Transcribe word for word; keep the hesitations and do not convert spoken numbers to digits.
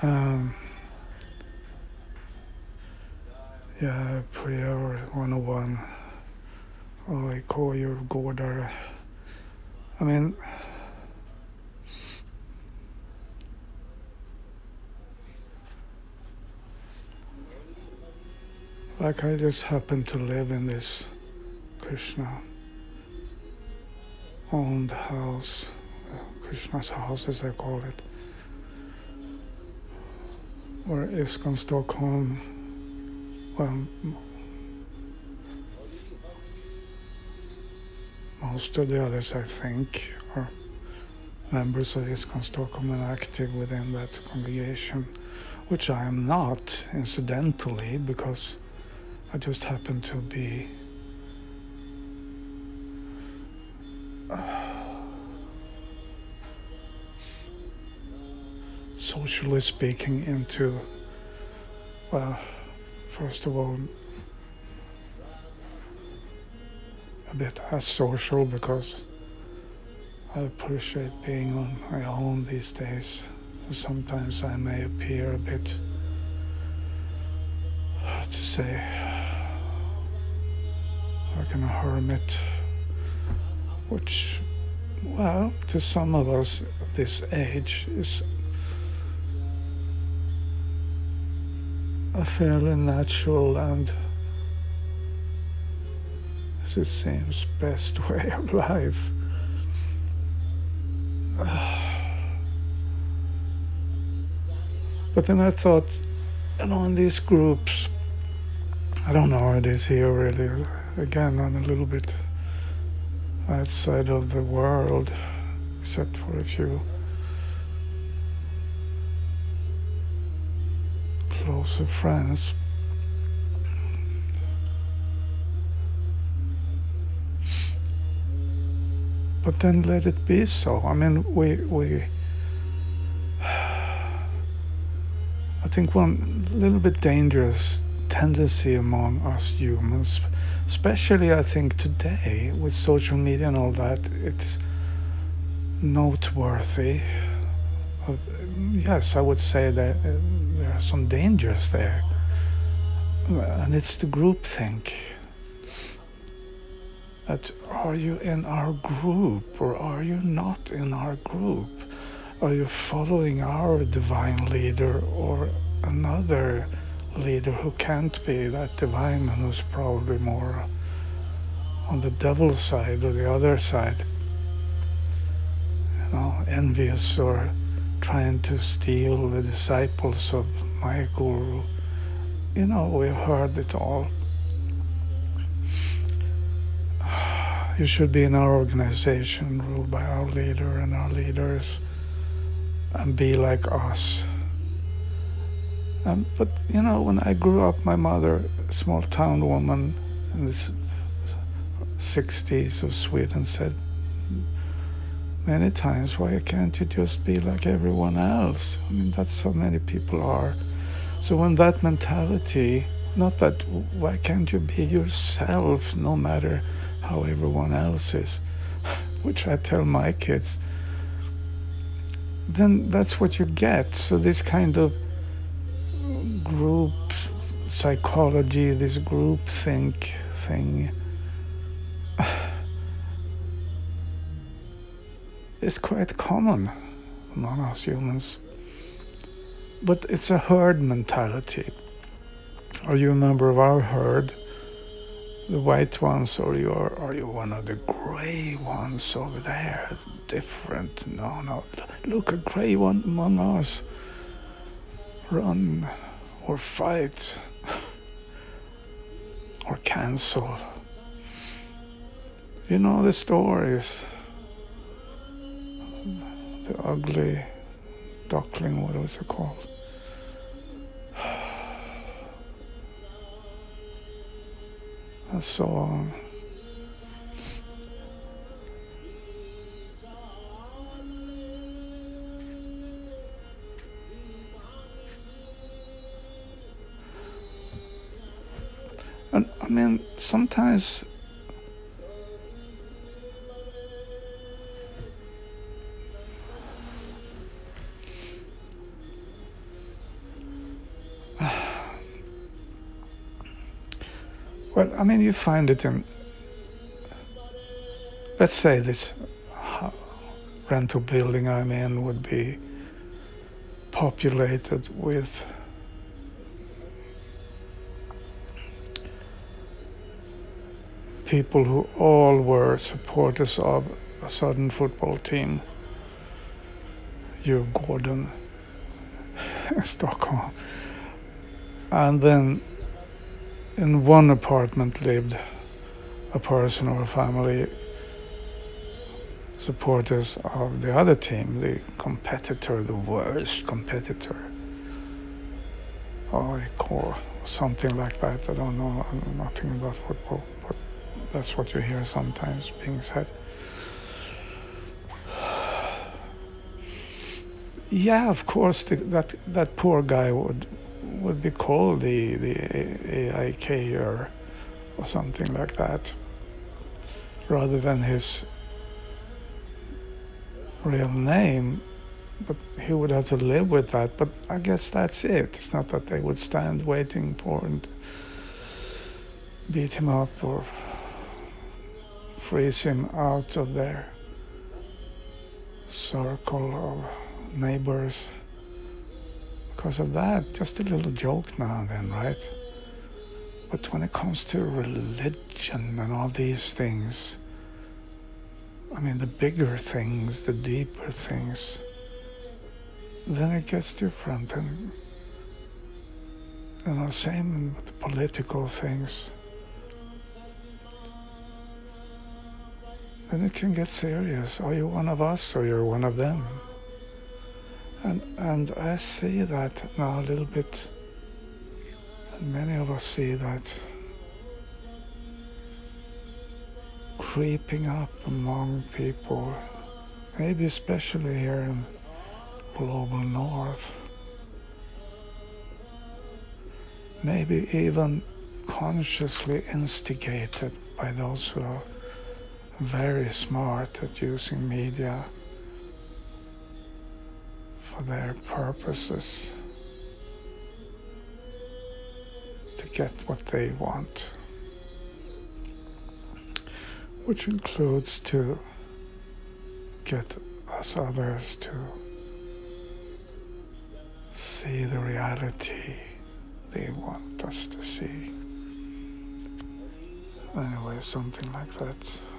Um, yeah, Priya or one oh one. Oh, I call your Gordar. I mean, like I just happen to live in this Krishna owned house, uh, Krishna's house as I call it, where ISKCON Stockholm, well, most of the others I think are members of ISKCON Stockholm and active within that congregation, which I am not, incidentally, because I just happen to be uh, socially speaking into, well, first of all, a bit asocial because I appreciate being on my own these days. Sometimes I may appear a bit, to say, like a hermit, which, well, to some of us at this age is a fairly natural and, as it seems, best way of life. But then I thought, you know, in these groups, I don't know how it is here really. Again, I'm a little bit outside of the world, except for a few closer friends. But then let it be so. I mean, we, we, I think one little bit dangerous tendency among us humans, especially I think today with social media and all that, it's noteworthy. Uh, yes, I would say that uh, there are some dangers there. And it's the groupthink. That are you in our group or are you not in our group? Are you following our divine leader or another leader who can't be that divine and who's probably more on the devil's side or the other side? You know, envious or trying to steal the disciples of my guru. You know, we've heard it all. You should be in our organization, ruled by our leader and our leaders, and be like us. Um, but, you know, when I grew up, my mother, a small town woman in the sixties of Sweden, said many times, why can't you just be like everyone else? I mean, that's how many people are. So when that mentality, not that, why can't you be yourself no matter how everyone else is, which I tell my kids, then that's what you get. So this kind of group psychology, this group think thing, is quite common among us humans. But it's a herd mentality. Are you a member of our herd? The white ones, or you are, are you one of the gray ones over there? Different. No, no. Look, a gray one among us. Run or fight or cancel. You know the stories. The ugly duckling, what was it called? And so on. And I mean, sometimes Well, I mean, you find it in, let's say this rental building I'm in would be populated with people who all were supporters of a certain football team, Djurgården, Stockholm. And then in one apartment lived a person or a family supporters of the other team, the competitor, the worst competitor. Or or something like that. I don't know nothing about football, but that's what you hear sometimes being said. Yeah, of course, the, that that poor guy would would be called the the A I K or or something like that, rather than his real name. But he would have to live with that. But I guess that's it. It's not that they would stand waiting for and beat him up or freeze him out of their circle of neighbors because of that. Just a little joke now and then, right? But when it comes to religion and all these things, I mean, the bigger things, the deeper things, then it gets different. And, you know, same with the political things. Then it can get serious. Are you one of us or you're one of them? And and I see that now a little bit, and many of us see that creeping up among people, maybe especially here in global north, maybe even consciously instigated by those who are very smart at using media for their purposes to get what they want, which includes to get us others to see the reality they want us to see. Anyway, something like that.